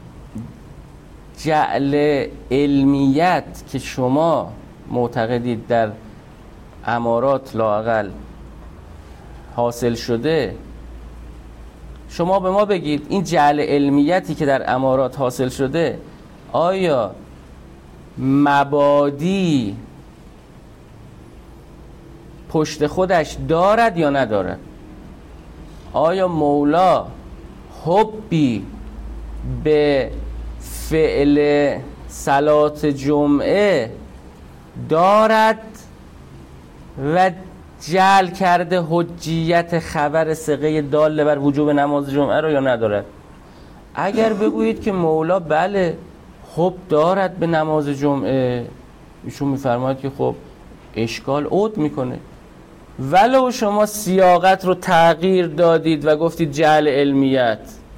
جعل علمیت که شما معتقدید در امارات لااقل حاصل شده، شما به ما بگید این جعل علمیتی که در امارات حاصل شده آیا مبادی پشت خودش دارد یا ندارد؟ آیا مولا حبی به فعل صلات جمعه دارد و جعل کرده حجیت خبر ثقه داله بر وجوب نماز جمعه رو یا ندارد؟ اگر بگویید که مولا بله حب دارد به نماز جمعه، ایشون میفرماید که خب اشکال عود میکنه. ولو شما سیاقت رو تغییر دادید و گفتید جعل علمیت،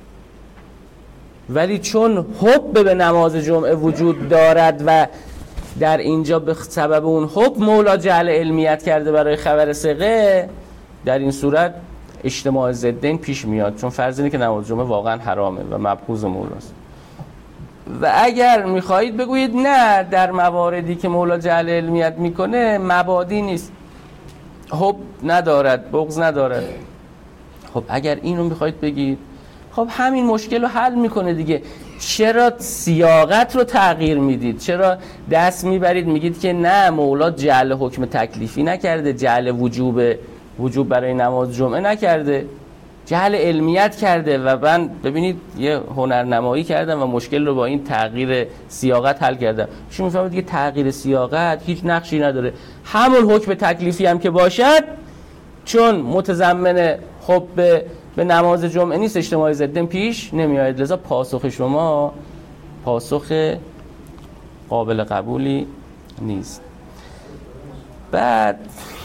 ولی چون حب به نماز جمعه وجود دارد و در اینجا به سبب اون حب مولا جعل علمیت کرده برای خبر ثقه، در این صورت اجتماع ضدین پیش میاد، چون فرض اینه که نماز جمعه واقعا حرامه و مبغوض مولاست. و اگر میخواهید بگویید نه، در مواردی که مولا جعل علمیت میکنه مبادی نیست، حب ندارد، بغض ندارد، خب اگر اینو میخواهید بگید، خب همین مشکل رو حل میکنه دیگه. چرا سیاقت رو تغییر میدید؟ چرا دست میبرید میگید که نه مولا جعل حکم تکلیفی نکرده، جعل وجوب وجوب برای نماز جمعه نکرده، جعل علمیت کرده و من ببینید یه هنرنمایی کردم و مشکل رو با این تغییر سیاقت حل کردم. شما میفهمید دیگه تغییر سیاقت هیچ نقشی نداره، همون حکم تکلیفی هم که باشد چون متضمن خب به به نماز جمعه نیست، اجتماع ضدن پیش نمیاد. لذا پاسخ شما پاسخ قابل قبولی نیست. بعد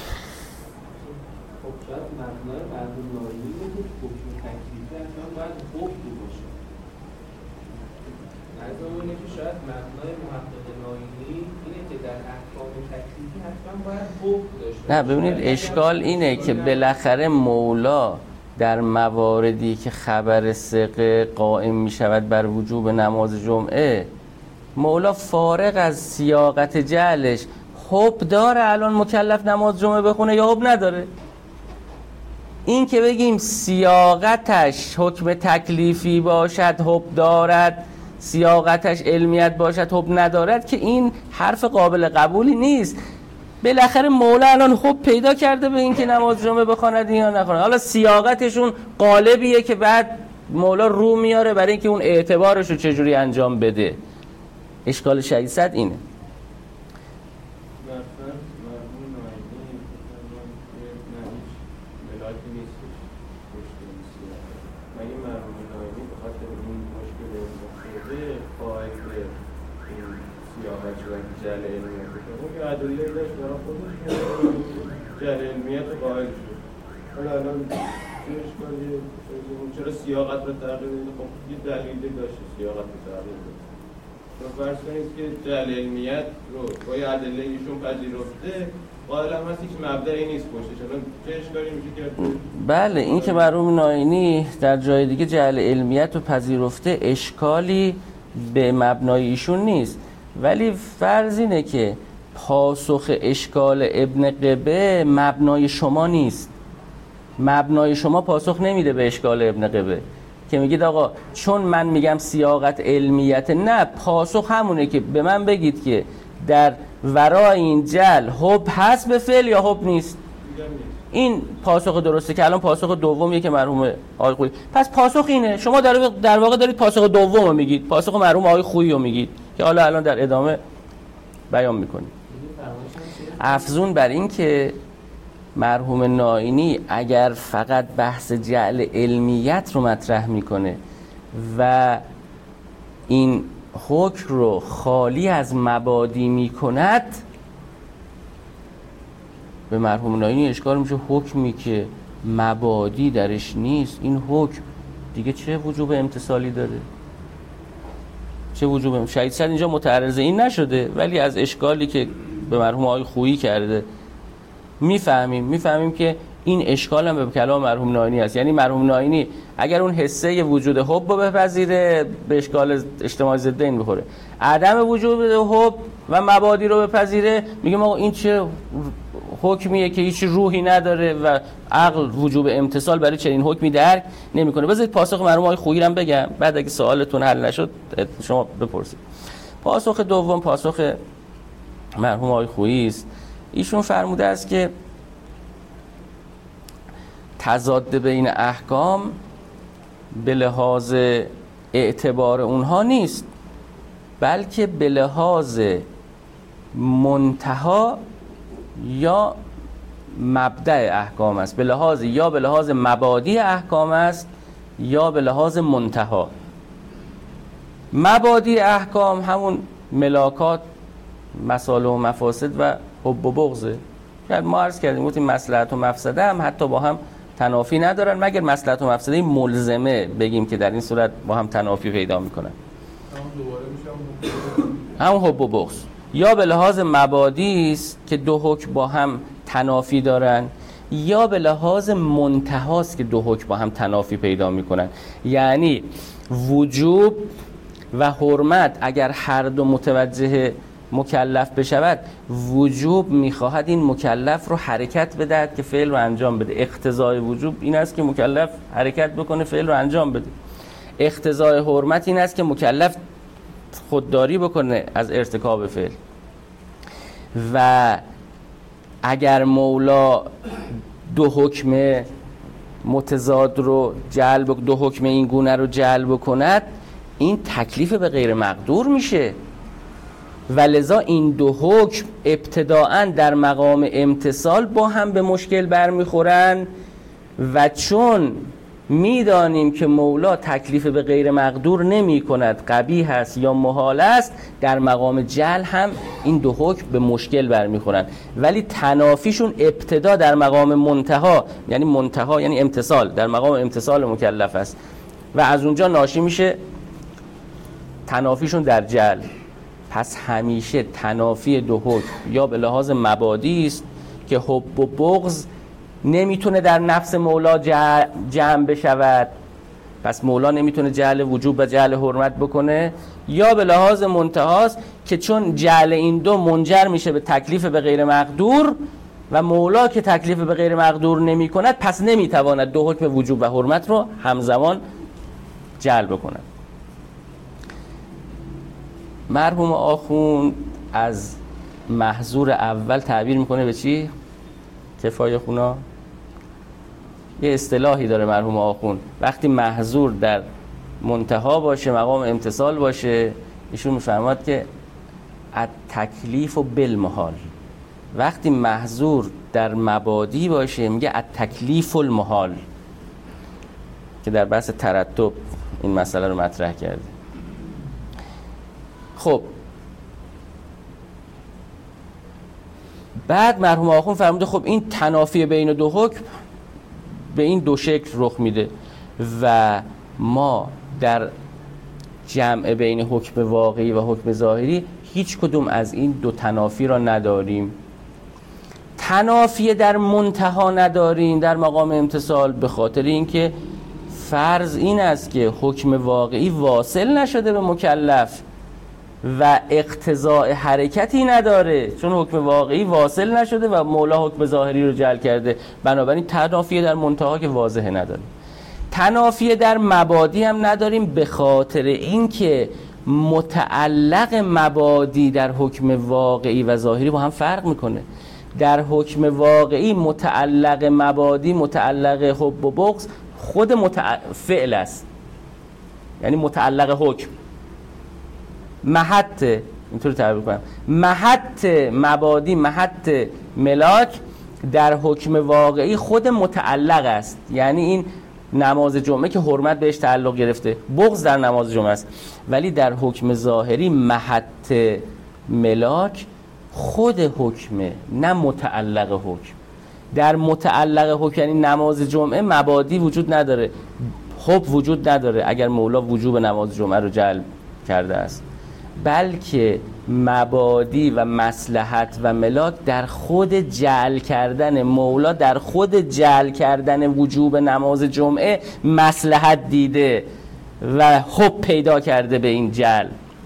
مبنای مرحوم ناینی که حکم تکلیفی اصلا باید حکم باشه. از اون اینه که شاید مبنای محقق ناینی اینه که در احکام تکلیفی حتی نه ببینید اشکال اینه که بالاخره مولا در مواردی که خبر ثقه قائم می شود بر وجوب نماز جمعه، مولا فارغ از سیاقت جعلش حب داره الان مکلف نماز جمعه بخونه یا حب نداره؟ این که بگیم سیاقتش حکم تکلیفی باشد حب دارد، سیاقتش علمیت باشد حب ندارد، که این حرف قابل قبولی نیست. بالاخره مولا الان حب پیدا کرده به این که نماز جمعه بخواند یا نخواند. حالا سیاقتشون قالبیه که بعد مولا رو میاره برای اینکه اون اعتبارش رو چجوری انجام بده. اشکال شدید اینه. ادله داشت برای خودش که جعل علمیت قائل شد. حالا الان چرا سیاقت رو تغییر داده؟ خب یه دلیلی داشت سیاقت رو تغییر داده. تو فرض کنید که جعل علمیت رو با یه ادله ایشون پذیرفته، قائل هم هست هیچ مبدعی نیست پشتش. الان چه اشکالی میشه کرد؟ بله، این که مرحوم ناینی در جای دیگه جعل علمیت رو پذیرفته اشکالی به مبنای ایشون نیست، ولی فرض اینه که پاسخ اشکال ابن قبه مبنای شما نیست. مبنای شما پاسخ نمیده به اشکال ابن قبه که میگید آقا چون من میگم سیاقت علمیت، نه، پاسخ همونه که به من بگید که در ورای این جل حب هست به فعل یا حب نیست. این پاسخ درسته که الان پاسخ دومیه که مرحوم آقای خویی. پس پاسخ اینه، شما در در واقع دارید پاسخ دومو میگید، پاسخ مرحوم آقای خویی رو میگید که حالا الان در ادامه بیان میکنید. افزون بر این که مرحوم ناینی اگر فقط بحث جعل علمیت رو مطرح میکنه و این حکم رو خالی از مبادی میکند، به مرحوم ناینی اشکال میشه حکمی که مبادی درش نیست، این حکم دیگه چه وجوب امتصالی داره؟ چه وجوب؟ شهید صد اینجا متعرض این نشده، ولی از اشکالی که به مرحوم آقای خویی کرده میفهمیم میفهمیم که این اشکال هم به کلام مرحوم ناینی است. یعنی مرحوم ناینی اگر اون حسه وجود حب رو بپذیره به اشکال اجتماعی ضدین بخوره، عدم وجود حب و مبادی رو بپذیره میگه آقا این چه حکمیه که هیچ روحی نداره و عقل وجوب امتصال برای چنین حکمی درک نمیکنه. بذارید پاسخ مرحوم آقای خویی رو بگم، بعد اگه سوالتون حل نشد شما بپرسید. پاسخ دوم پاسخ مرحوم آقای خویی است. ایشون فرموده است که تضاد بین احکام به لحاظ اعتبار اونها نیست، بلکه به لحاظ منتها یا مبدأ احکام است. به لحاظ یا به لحاظ مبادی احکام است یا به لحاظ منتها. مبادی احکام همون ملاکات، مصالح و مفاسد و حب و بغضه. شاید ما عرض کردیم گفتیم مصلحت و مفسده هم حتی با هم تنافی ندارن، مگر مصلحت و مفسده ملزمه بگیم که در این صورت با هم تنافی پیدا میکنن. همون حب و بغض یا به لحاظ مبادی است که دو حکم با هم تنافی دارن، یا به لحاظ منتهاست که دو حکم با هم تنافی پیدا میکنن. یعنی وجوب و حرمت اگر هر دو متوجه مکلف بشود، وجوب میخواهد این مکلف رو حرکت بدهد که فعل رو انجام بده. اقتضای وجوب این است که مکلف حرکت بکنه فعل رو انجام بده. اقتضای حرمت این است که مکلف خودداری بکنه از ارتکاب فعل. و اگر مولا دو حکم متضاد رو جلب، دو حکم این گونه رو جلب کند، این تکلیف به غیر مقدور میشه و لذا این دو حکم ابتداءً در مقام امتصال با هم به مشکل برمیخورن و چون میدانیم که مولا تکلیف به غیر مقدور نمی کند، قبیح است یا محال است، در مقام جل هم این دو حکم به مشکل برمیخورن، ولی تنافیشون ابتدا در مقام منتها، یعنی منتها یعنی امتصال، در مقام امتصال مکلف است و از اونجا ناشی میشه تنافیشون در جل. پس همیشه تنافی دو حکم یا به لحاظ مبادی است که حب و بغض نمیتونه در نفس مولا جمع بشود، پس مولا نمیتونه جعل وجوب و جعل حرمت بکنه، یا به لحاظ منتهاست که چون جعل این دو منجر میشه به تکلیف به غیر مقدور و مولا که تکلیف به غیر مقدور نمی کند پس نمیتواند دو حکم وجوب و حرمت رو همزمان جعل بکند. مرحوم آخوند از محظور اول تعبیر میکنه به چی؟ کفایه خونا یه اصطلاحی داره مرحوم آخوند، وقتی محظور در منتها باشه مقام امتصال باشه ایشون میفرماد که التکلیف و بالمحال، وقتی محظور در مبادی باشه میگه التکلیف المحال که در بحث ترتب این مسئله رو مطرح کرده. خب بعد مرحوم آخوند فرموده خب این تنافی بین دو حکم به این دو شکل رخ میده و ما در جمع بین حکم واقعی و حکم ظاهری هیچ کدوم از این دو تنافی را نداریم. تنافی در منتها نداریم در مقام امتصال به خاطر اینکه فرض این است که حکم واقعی واصل نشده به مکلف و اقتضاء حرکتی نداره، چون حکم واقعی واصل نشده و مولا حکم ظاهری رو جعل کرده، بنابراین تنافی در منتها که واضحه نداریم. تنافی در مبادی هم نداریم به خاطر اینکه متعلق مبادی در حکم واقعی و ظاهری با هم فرق میکنه. در حکم واقعی متعلق مبادی متعلق حب و بغض خود متع... فعل است، یعنی متعلق حکم. محط اینطور تعبیر کنم محط مبادی محط ملاک در حکم واقعی خود متعلق است، یعنی این نماز جمعه که حرمت بهش تعلق گرفته بغض در نماز جمعه است، ولی در حکم ظاهری محط ملاک خود حکمه نه متعلق حکم. در متعلق حکم یعنی نماز جمعه مبادی وجود نداره، حب وجود نداره اگر مولا وجوب نماز جمعه رو جلب کرده است، بلکه مبادی و مصلحت و ملاک در خود جعل کردن مولا در خود جعل کردن وجوب نماز جمعه مصلحت دیده و حب پیدا کرده به این جعل.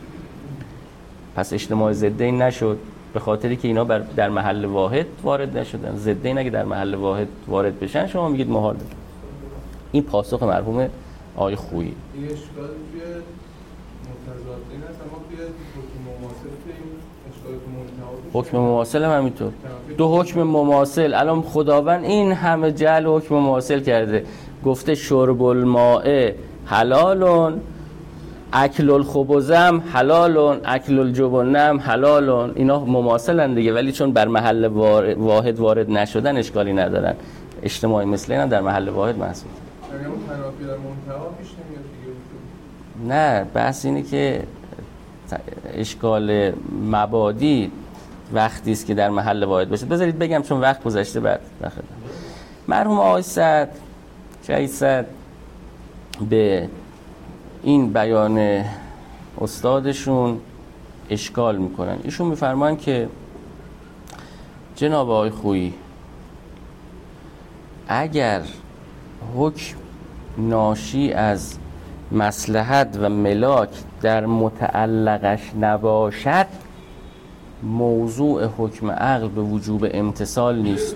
پس اجتماع ضدین نشد به خاطری که اینا در محل واحد وارد نشدن. ضدین اگه در محل واحد وارد بشن شما میگید محال. این پاسخ مرحوم آقای خویی. این اشکال توی متضادین هست، اما توی حکم مماثل توی اشکال منتها حکم مماثل هم همینطور. دو حکم مماثل الان خداوند این همه جعل حکم مماثل کرده، گفته شرب الماء حلالون، اکل الخبزم حلالون، اکل الجبنم حلالون. اینا مماثلن دیگه، ولی چون بر محل واحد وارد نشدن اشکالی ندارن. اجتماعی مثل اینا در محل واحد محسوب. یعنی اون تنافی در منتها پیش نمیاد دیگه. نه، بحث اینه که اشکال مبادی وقتی است که در محل واحد باشه. بذارید بگم چون وقت گذشته. بعد بخدم مرحوم آقای سعد شهید سعد به این بیان استادشون اشکال میکنن. ایشون میفرمان که جناب آقای خویی اگر حکم ناشی از مصلحت و ملاک در متعلقش نباشد موضوع حکم عقل به وجوب امتصال نیست.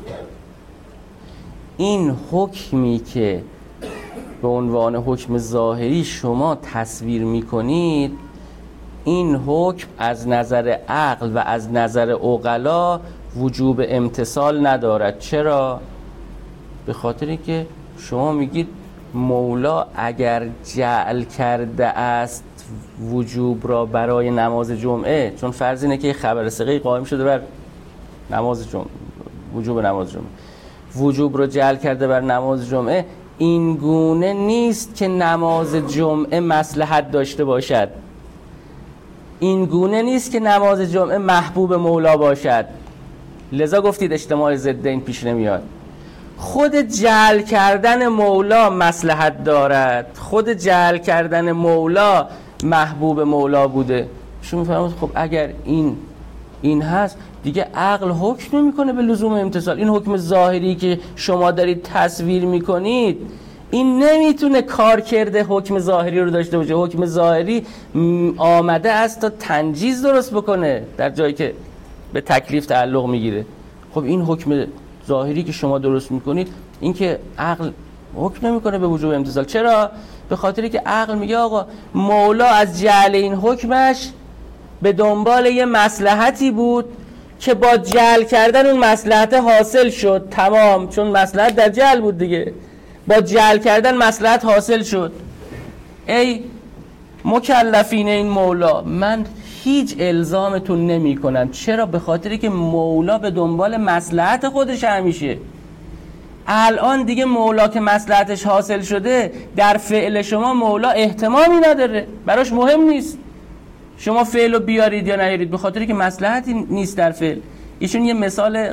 این حکمی که به عنوان حکم ظاهری شما تصویر میکنید این حکم از نظر عقل و از نظر عقلا وجوب امتصال ندارد. چرا؟ به خاطری که شما میگید مولا اگر جعل کرده است وجوب را برای نماز جمعه، چون فرض اینه که خبر ثقه‌ای قائم شده بر نماز جمعه، وجوب نماز جمعه، وجوب را جعل کرده بر نماز جمعه، این گونه نیست که نماز جمعه مصلحت داشته باشد، این گونه نیست که نماز جمعه محبوب مولا باشد. لذا گفتید اجتماع ضدین پیش نمیاد. خود جعل کردن مولا مصلحت دارد، خود جعل کردن مولا محبوب مولا بوده. شما میفهمید خب اگر این این هست دیگه عقل حکم نمیکنه به لزوم امتثال. این حکم ظاهری که شما دارید تصویر میکنید این نمیتونه کار کرده حکم ظاهری رو داشته باشه. حکم ظاهری آمده است تا تنجیز درست بکنه در جایی که به تکلیف تعلق میگیره. خب این حکم ظاهری که شما درست میکنید این که عقل حکم نمیکنه به وجوب امتثال. چرا؟ به خاطری که عقل میگه آقا مولا از جعل این حکمش به دنبال یه مصلحتی بود که با جعل کردن اون مصلحت حاصل شد. تمام، چون مصلحت در جعل بود دیگه، با جعل کردن مصلحت حاصل شد. ای مکلفین این مولا، من هیچ الزامتون نمی کنم. چرا؟ به خاطری که مولا به دنبال مصلحت خودش همیشه. الان دیگه مولا که مصلحتش حاصل شده در فعل شما مولا احتمامی نداره، براش مهم نیست شما فعل رو بیارید یا نیارید، به خاطری که مصلحتی نیست در فعل. ایشون یه مثال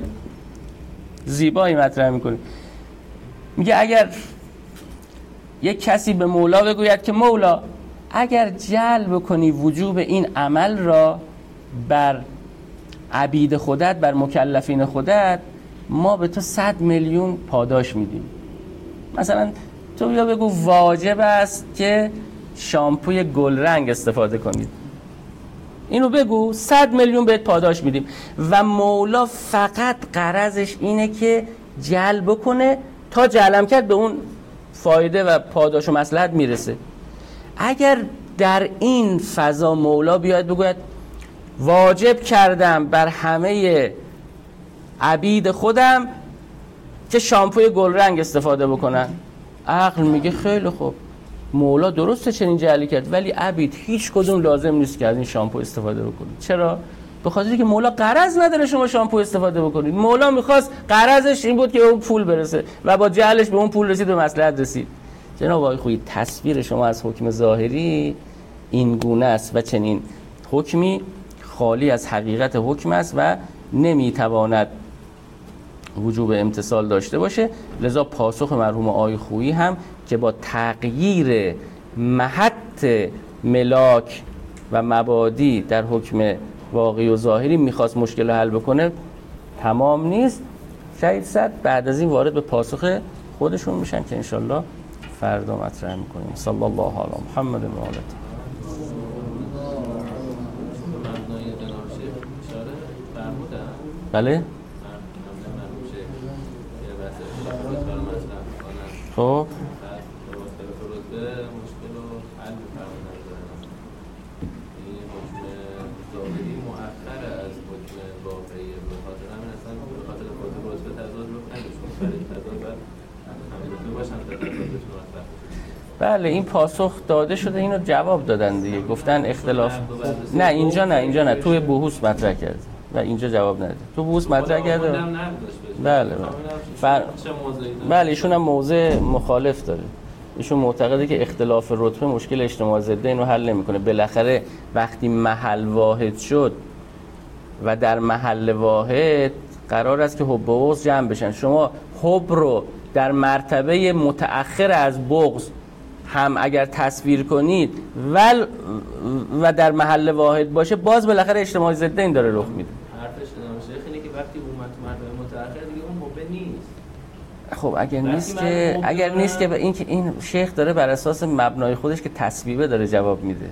زیبایی مطرح میکنه، میگه اگر یک کسی به مولا بگوید که مولا اگر جلب کنی وجوب این عمل را بر عبید خودت، بر مکلفین خودت، ما به تو صد میلیون پاداش میدیم. مثلا تو بیا بگو واجب است که شامپوی گل رنگ استفاده کنید، اینو بگو، صد میلیون بهت پاداش میدیم. و مولا فقط غرضش اینه که جلب کنه، تا جلب کرد به اون فایده و پاداش و مصلحت میرسه. اگر در این فضا مولا بیاد بگوید واجب کردم بر همه عبید خودم که شامپوی گل رنگ استفاده بکنن، عقل میگه خیلی خوب، مولا درسته چنین جعلی کرد، ولی عبید هیچ کدوم لازم نیست که از این شامپو استفاده بکنید. چرا؟ به خاطری که مولا غرض نداره شما شامپو استفاده بکنید. مولا میخواست، غرضش این بود که به اون پول برسه و با جعلش به اون پول رسید و مصلحت رسید. جناب آقای خویی، تصویر شما از حکم ظاهری این گونه است و چنین حکمی خالی از حقیقت حکم است و نمیتواند وجوب امتثال داشته باشه. لذا پاسخ مرحوم آقای خویی هم که با تغییر محط ملاک و مبادی در حکم واقعی و ظاهری میخواست مشکل رو حل بکنه تمام نیست. شهید صد بعد از این وارد به پاسخ خودشون میشن که انشالله فردا مطرح میکنیم. صلی الله علی محمد و آله. بله خب بله این پاسخ داده شده، اینو جواب دادن دیگه، گفتن اختلاف نه اینجا نه اینجا نه توی بحوث مطرح کرد و اینجا جواب نده. تو بحوث مطرح کرده بله بله فر... بله ایشون هم موضع مخالف داره. ایشون معتقده که اختلاف رتبه مشکل اجتماع ضده اینو حل نمیکنه. بالاخره وقتی محل واحد شد و در محل واحد قرار است که حب و بغض جمع بشن. شما حب رو در مرتبه متأخر از بغض هم اگر تصویر کنید ول و در محل واحد باشه، باز بالاخره اجتماع ضده این داره رخ میده. حرفش شیخ اینه که وقتی اومد تو مرتبه متأخر دیگه اون حب نیست. خب اگر نیست که اگر نیست که این که این شیخ داره بر اساس مبنای خودش که تصویبه داره جواب میده.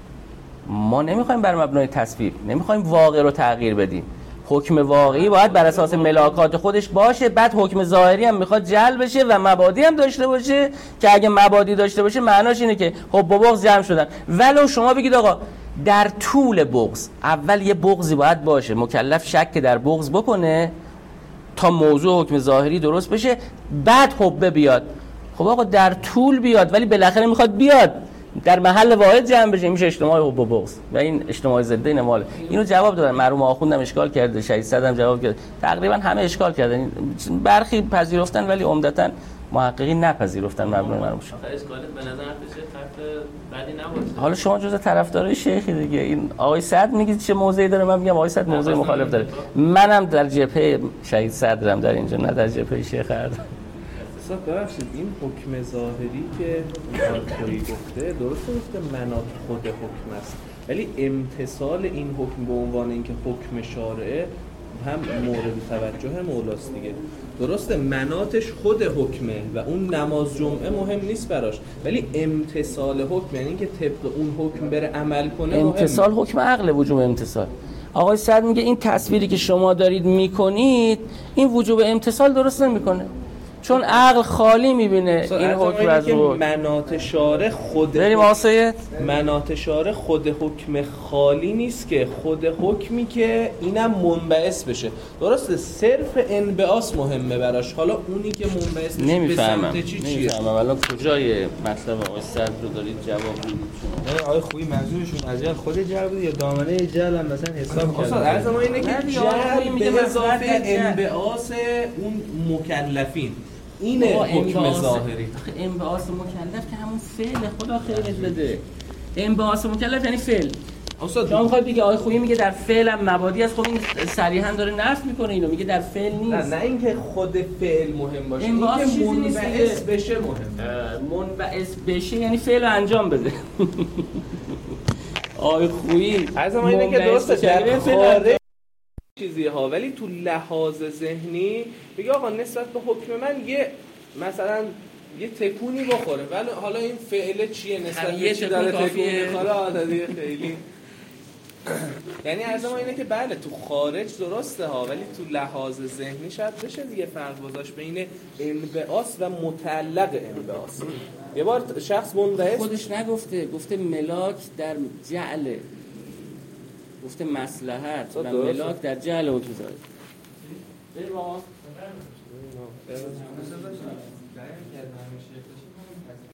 ما نمیخوایم بر مبنای تصویب، نمیخوایم واقع رو تغییر بدیم. حکم واقعی باید بر اساس ملاکات خودش باشه، بعد حکم ظاهری هم میخواد جعل بشه و مبادی هم داشته باشه که اگه مبادی داشته باشه معناش اینه که حب و بغض جمع شدن. ولو شما بگید آقا در طول بغض اول یه بغضی باید باشه، مکلف شک در بغض بکنه تا موضوع حکم ظاهری درست بشه، بعد حب بیاد. خب آقا در طول بیاد ولی بالاخره میخواد بیاد در محل واحد جمع بشه، میشه اجتماع حب و بغض و این اجتماع ضده این ماله. اینو جواب دادن، مرحوم آخوندم اشکال کرده، شهید صد هم جواب کرد، تقریبا همه اشکال کردن، برخی پذیرفتن ولی عمدتاً محققین نپذیرفتن مبنای مرحوم شاه. اشکالت به نظر خودش خط بدی نباشه. حالا شما جزء طرفدارای شیخی دیگه. این آقای صد میگید چه موضعی داره، من میگم آقای صد موضع مخالف داره. منم در جبهه شهید صدرم در اینجا، نه در جبهه شیخ اردن. استاد ببخشید این حکم ظاهری که آقای گفته درسته که مناط خود حکم است، ولی امتثال این حکم به عنوان اینکه حکم شارعه هم مورد توجه مولاست دیگه. درسته مناتش خود حکمه و اون نماز جمعه مهم نیست براش، ولی امتثال حکم یعنی اینکه طبق اون حکم بره عمل کنه. امتثال مهم. حکم عقل وجوب امتثال. آقای سعد میگه این تصویری که شما دارید میکنید این وجوب امتثال درست نمیکنه، چون عقل خالی میبینه این حکم از رو. منات شارع خود بریم آسایت منات شارع خود حکم خالی نیست که خود حکمی که اینم منبعث بشه. درسته صرف انبعاث مهمه براش، حالا اونی که منبعث بشه نمیفهمم. به سمت چی چیه؟ نمیفهمم الان کجای مطلب آقای صدر رو دارید جواب میدید شما؟ نه آقای خویی منظورشون از جل خود جل بود یا دامنه جل هم مثلا حساب کردن؟ از ما اینه که جل به اضافه انبعاث اون مکلفین اینه حکم ظاهری. انبعاث مکلف که همون فعل، خدا خیرت بده. انبعاث مکلف یعنی فعل. استاد شما میخواید بگی آقای خویی میگه در فعل هم مبادی است، خب این صریحا داره نفی میکنه اینو، میگه در فعل نیست. نه نه اینکه خود فعل مهم باشه، اینکه منبعث بشه مهمه. منبعث بشه یعنی فعل رو انجام بده. آقای خویی از ما اینه که درسته در خارج چیزی ها، ولی تو لحاظ ذهنی میگه آقا نسبت به حکم من یه مثلا یه تکونی بخوره، ولی حالا این فعل چیه نسبت به چی داره تکون میخوره آدادیه خیلی. یعنی از ما اینه که بله تو خارج درسته ها، ولی تو لحاظ ذهنی شاید بشه دیگه فرق گذاشت بین انبعاث و متعلق انبعاث. یه بار شخص منبعث خودش نگفته، گفته ملاک در جعل، گفته مصلحت و ملاک در جعل حکم ظاهری. بریم آقا